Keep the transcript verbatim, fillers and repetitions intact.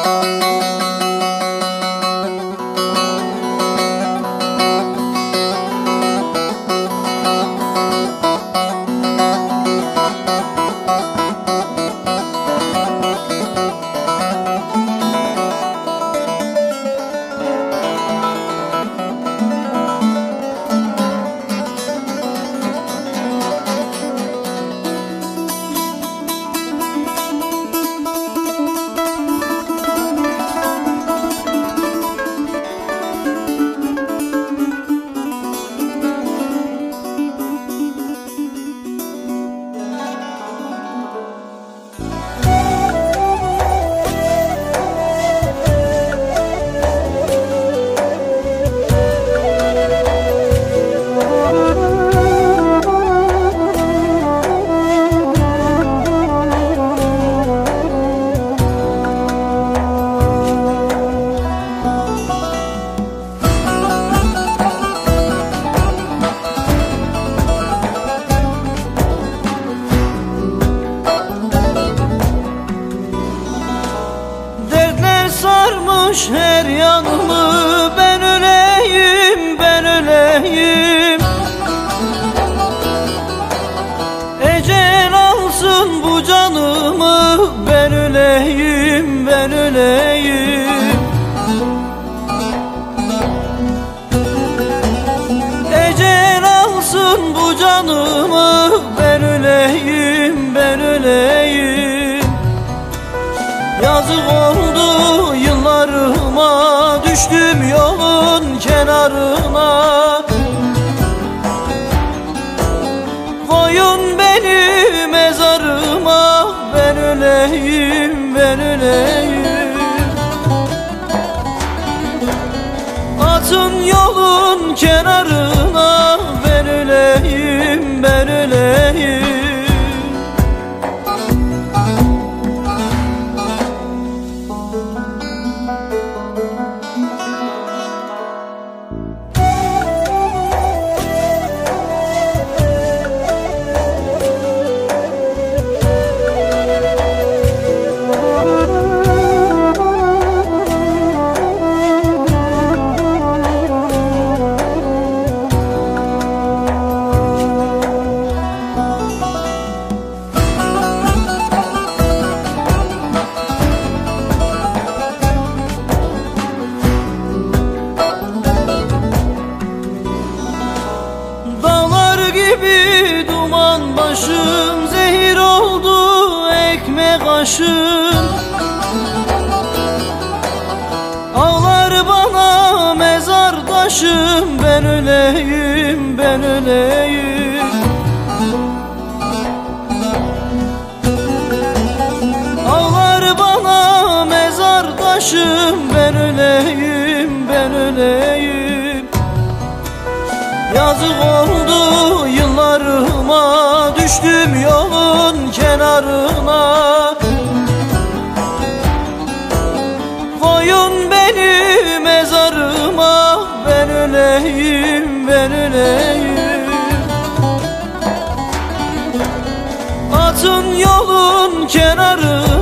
Her yanımı ben öleyim, ben öleyim. Ecel alsın bu canımı, ben öleyim, ben öleyim. Ecel alsın bu canımı, ben öleyim, ben öleyim. Yazık oldu yıllarıma, düştüm yolun kenarına. Koyun beni mezarıma, ben öleyim, ben öleyim. Atın yolun kenarına, ben öleyim, ben öleyim. Gibi duman başım, zehir oldu ekmek aşım. Ağlar bana mezardaşım, ben öleyim, ben öleyim. Ağlar bana mezardaşım, ben öleyim, ben öleyim. Yazık oldu yıllarıma, düştüm yolun kenarına. Koyun beni mezarıma, ben öleyim, ben öleyim. Atın yolun kenarına.